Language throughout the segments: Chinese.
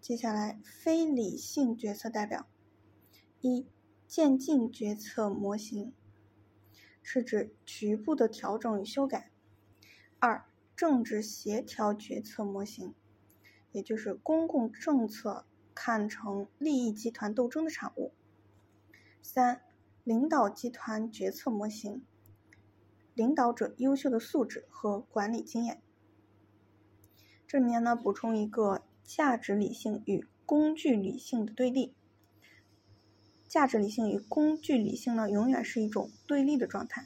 接下来，非理性决策代表。一、渐进决策模型，是指局部的调整与修改。二、政治协调决策模型，也就是公共政策看成利益集团斗争的产物。三、领导集团决策模型，领导者优秀的素质和管理经验。这里面呢，补充一个价值理性与工具理性的对立。价值理性与工具理性呢，永远是一种对立的状态。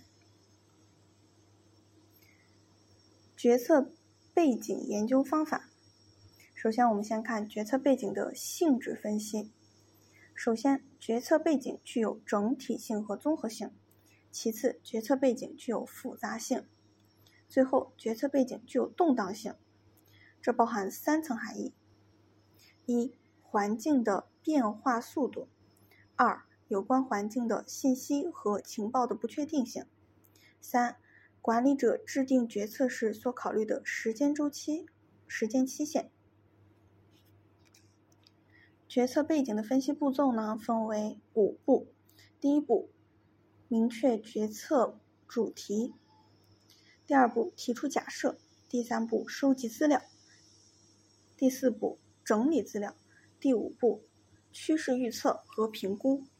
决策背景研究方法，首先我们先看决策背景的性质分析。首先，决策背景具有整体性和综合性；其次，决策背景具有复杂性；最后，决策背景具有动荡性。这包含3层含义：一、环境的变化速度；二、有关环境的信息和情报的不确定性；三、管理者制定决策时所考虑的时间周期、时间期限。决策背景的分析步骤呢，分为5步。第一步，明确决策主题；第二步，提出假设；第三步，收集资料；第四步，整理资料；第五步，趋势预测和评估。